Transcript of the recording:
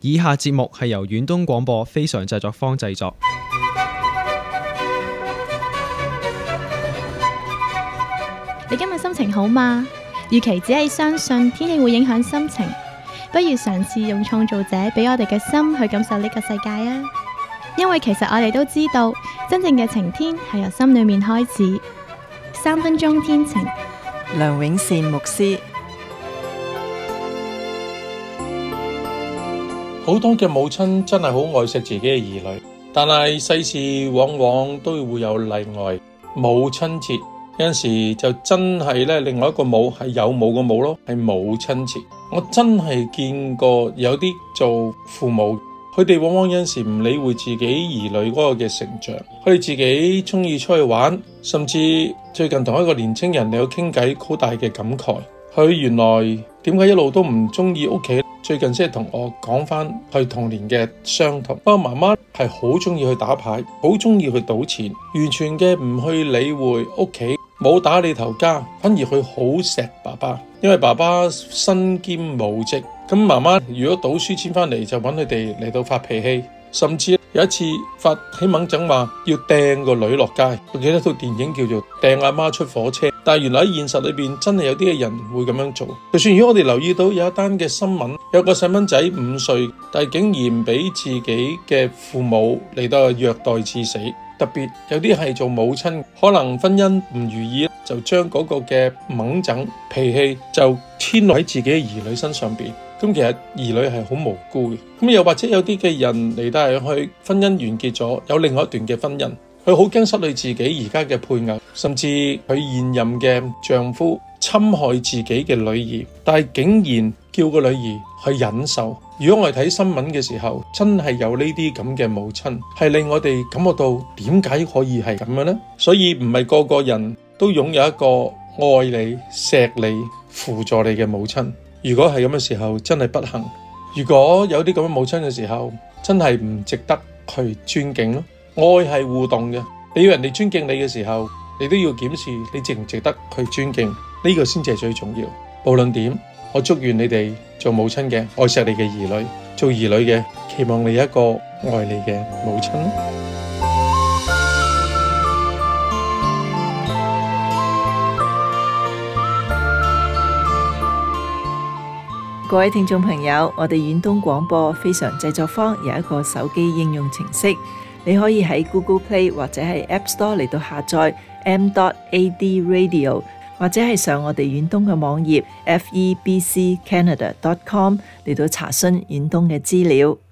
以下節目係由遠東廣播非常製作坊製作。 你今日心情好嗎？與其只係相信天氣會影響心情，不如嘗試用創造者俾我哋嘅心去感受呢個世界啊！因為其實我哋都知道，真正嘅晴天係由心裏面開始。3分鐘天晴， 梁永善牧師。 好多嘅母親真係好愛惜自己嘅兒女，但係世事往往都會有例外。母親節有陣時就真係咧，另外一個母係有母嘅母咯，係母親節。我真係見過有啲做父母，佢哋往往有陣時唔理會自己兒女嗰個嘅成長，佢哋自己中意出去玩，甚至最近同一個年青人嚟到傾偈，好大嘅感慨。佢原來點解一路都唔中意屋企？最近先係同我講翻佢童年嘅傷痛。不過媽媽係好中意去打牌，好中意去賭錢，完全嘅唔去理會屋企，冇打理頭家，反而佢好錫爸爸，因為爸爸身兼母職。咁媽媽如果賭輸錢翻嚟，就揾佢哋嚟到發脾氣，甚至有一次發起猛整話要掟個女落街。我記得套電影叫做《掟阿媽出火車》，但係原來喺現實裏邊真係有啲嘅人會咁樣做。就算如果我哋留意到有一單嘅新聞，有個細蚊仔5歲，但係竟然俾自己嘅父母嚟到虐待致死。特別有啲係做母親，可能婚姻唔如意，就將嗰個嘅猛整脾氣就遷落喺自己嘅兒女身上邊。咁其實兒女係好無辜嘅。咁又或者有啲嘅人嚟到係去婚姻完結咗，有另外一段嘅婚姻，佢好驚失去自己而家嘅配偶，甚至佢現任嘅丈夫侵害自己嘅女兒，但係竟然叫個女兒去忍受。如果我哋睇新聞嘅時候，真係有呢啲咁嘅母親，係令我哋感覺到點解可以係咁嘅呢？所以唔係個個人都擁有一個愛你、錫你、輔助你嘅母親。如果係咁嘅時候，真係不幸。如果有啲咁嘅母親嘅時候，真係唔值得去尊敬咯。愛係互動嘅，你要人哋尊敬你嘅時候，你都要檢視你值唔值得去尊敬，呢個先至係最重要。無論點，我祝願你哋做母親嘅愛錫你嘅兒女，做兒女嘅期望你一個愛你嘅母親。 各位聽眾朋友，我哋遠東廣播非常製作坊有一個手機應用程式，你可以喺 Google Play 或者係 App Store 嚟到下載 m.ad radio， 或者係上我哋遠東嘅網頁 febccanada.com 嚟到查詢遠東嘅資料。